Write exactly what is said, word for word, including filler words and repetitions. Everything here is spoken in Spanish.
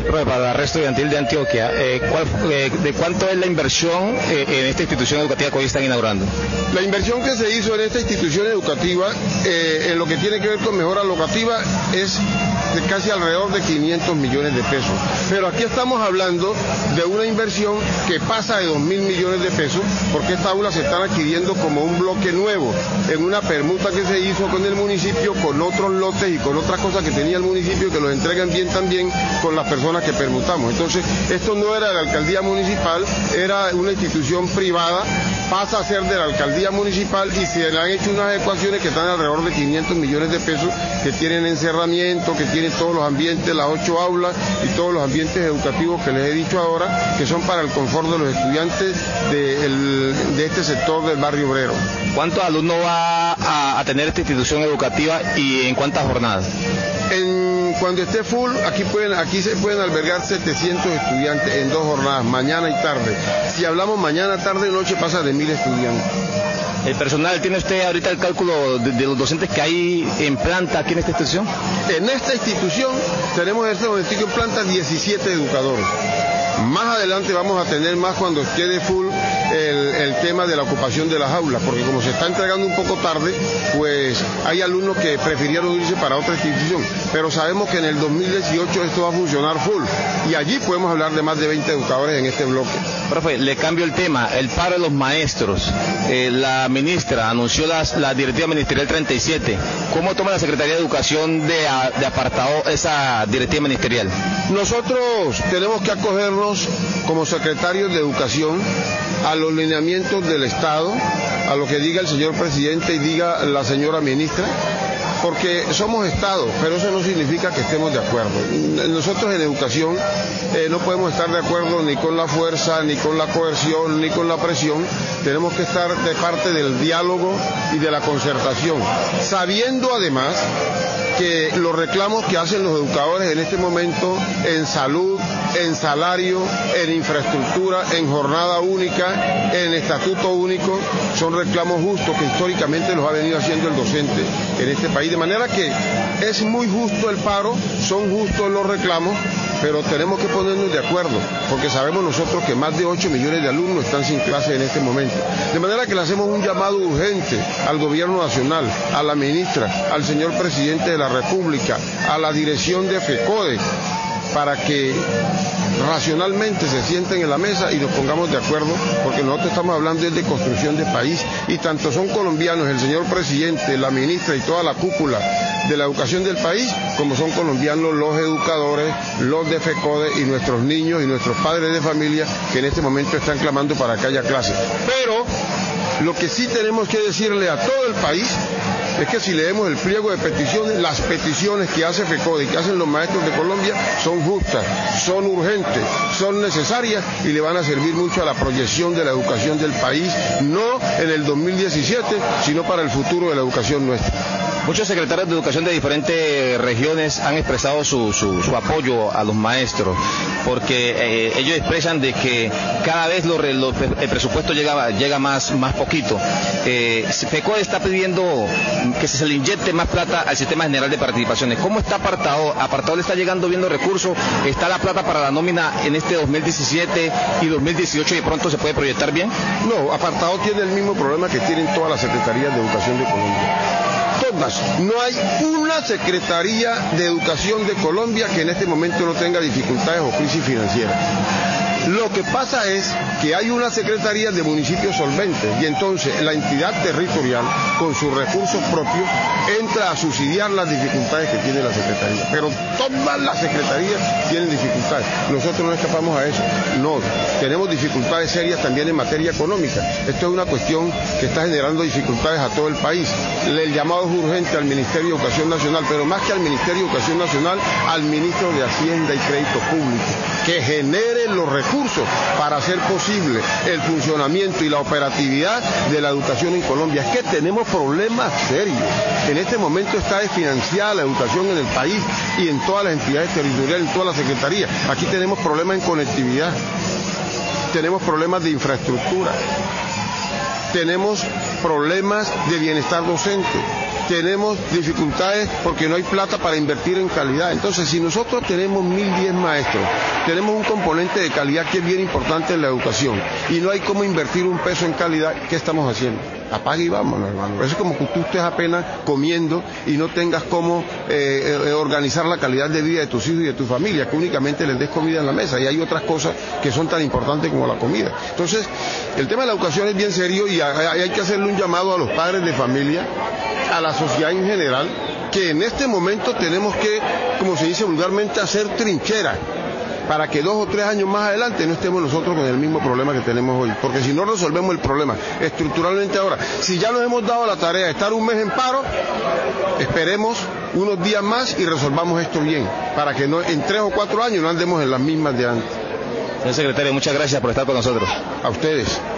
Profe, para el resto estudiantil de Antioquia, eh, ¿cuál, eh, ¿de cuánto es la inversión eh, en esta institución educativa que hoy están inaugurando? La inversión que se hizo en esta institución educativa, eh, en lo que tiene que ver con mejora locativa, es de casi alrededor de quinientos millones de pesos. Pero aquí estamos hablando de una inversión que pasa de dos mil millones de pesos, porque estas aulas se están adquiriendo como un bloque nuevo, en una permuta que se hizo con el municipio, con otros lotes y con otras cosas que tenía el municipio, que los entregan bien también con las personas que permutamos. Entonces, esto no era de la alcaldía municipal, era una institución privada, pasa a ser de la alcaldía municipal y se le han hecho unas ecuaciones que están alrededor de quinientos millones de pesos, que tienen encerramiento, que tienen todos los ambientes, las ocho aulas y todos los ambientes educativos que les he dicho ahora, que son para el confort de los estudiantes de, el, de este sector del barrio obrero. ¿Cuántos alumnos va a, a tener esta institución educativa y en cuántas jornadas? En, cuando esté full, aquí, pueden, aquí se pueden albergar setecientos estudiantes en dos jornadas, mañana y tarde. Si hablamos mañana, tarde y noche, pasa de mil estudiantes. ¿El personal, tiene usted ahorita el cálculo de, de los docentes que hay en planta aquí en esta institución? En esta institución tenemos en este momento en planta diecisiete educadores. Más adelante vamos a tener más cuando quede full el, el tema de la ocupación de las aulas, porque como se está entregando un poco tarde, pues hay alumnos que prefirieron irse para otra institución, pero sabemos que en el dos mil dieciocho esto va a funcionar full, y allí podemos hablar de más de veinte educadores en este bloque. Profe, le cambio el tema, el paro de los maestros. Eh, la ministra anunció las, la directiva ministerial treinta y siete. ¿Cómo toma la Secretaría de Educación de, a, de apartado esa directiva ministerial? Nosotros tenemos que acogernos como secretarios de Educación a los lineamientos del Estado, a lo que diga el señor presidente y diga la señora ministra, porque somos Estado, pero eso no significa que estemos de acuerdo. Nosotros en educación eh, no podemos estar de acuerdo ni con la fuerza, ni con la coerción, ni con la presión. Tenemos que estar de parte del diálogo y de la concertación, sabiendo además que los reclamos que hacen los educadores en este momento en salud, en salario, en infraestructura, en jornada única, en estatuto único, son reclamos justos que históricamente los ha venido haciendo el docente en este país. De manera que es muy justo el paro, son justos los reclamos, pero tenemos que ponernos de acuerdo, porque sabemos nosotros que más de ocho millones de alumnos están sin clase en este momento. De manera que le hacemos un llamado urgente al gobierno nacional, a la ministra, al señor presidente de la República, a la dirección de FECODE, para que racionalmente se sienten en la mesa y nos pongamos de acuerdo, porque nosotros estamos hablando de construcción de país, y tanto son colombianos el señor presidente, la ministra y toda la cúpula de la educación del país, como son colombianos los educadores, los de FECODE y nuestros niños y nuestros padres de familia que en este momento están clamando para que haya clases. Pero lo que sí tenemos que decirle a todo el país es que si leemos el pliego de peticiones, las peticiones que hace FECODE y que hacen los maestros de Colombia son justas, son urgentes, son necesarias y le van a servir mucho a la proyección de la educación del país, no en el dos mil diecisiete, sino para el futuro de la educación nuestra. Muchos secretarios de educación de diferentes regiones han expresado su, su, su apoyo a los maestros, porque eh, ellos expresan de que cada vez lo, lo, el presupuesto llega, llega más, más poquito. Eh, FECODE está pidiendo que se le inyecte más plata al sistema general de participaciones. ¿Cómo está apartado? ¿Apartado le está llegando viendo recursos? ¿Está la plata para la nómina en este dos mil diecisiete y dos mil dieciocho y de pronto se puede proyectar bien? No, apartado tiene el mismo problema que tienen todas las secretarías de educación de Colombia. Todas. No hay una Secretaría de Educación de Colombia que en este momento no tenga dificultades o crisis financiera. Lo que pasa es que hay una Secretaría de Municipios solventes y entonces la entidad territorial, con sus recursos propios, entra a subsidiar las dificultades que tiene la Secretaría. Pero todas las secretarías tienen dificultades. Nosotros no escapamos a eso. No, tenemos dificultades serias también en materia económica. Esto es una cuestión que está generando dificultades a todo el país. El llamado es urgente al Ministerio de Educación Nacional, pero más que al Ministerio de Educación Nacional, al Ministro de Hacienda y Crédito Público, que genere los recursos para hacer posible el funcionamiento y la operatividad de la educación en Colombia. Es que tenemos problemas serios. En este momento está desfinanciada la educación en el país y en todas las entidades territoriales, en todas las secretarías. Aquí tenemos problemas en conectividad, tenemos problemas de infraestructura, tenemos problemas de bienestar docente. Tenemos dificultades porque no hay plata para invertir en calidad. Entonces, si nosotros tenemos mil diez maestros, tenemos un componente de calidad que es bien importante en la educación y no hay cómo invertir un peso en calidad, ¿qué estamos haciendo? Apague y vámonos, hermano. Eso es como que tú estés apenas comiendo y no tengas cómo eh, eh, organizar la calidad de vida de tus hijos y de tu familia, que únicamente les des comida en la mesa. Y hay otras cosas que son tan importantes como la comida. Entonces, el tema de la educación es bien serio y hay, hay que hacerle un llamado a los padres de familia, a la sociedad en general, que en este momento tenemos que, como se dice vulgarmente, hacer trinchera, para que dos o tres años más adelante no estemos nosotros con el mismo problema que tenemos hoy, porque si no resolvemos el problema estructuralmente ahora, si ya nos hemos dado la tarea de estar un mes en paro, esperemos unos días más y resolvamos esto bien, para que no, en tres o cuatro años no andemos en las mismas de antes. Señor secretario, muchas gracias por estar con nosotros. A ustedes.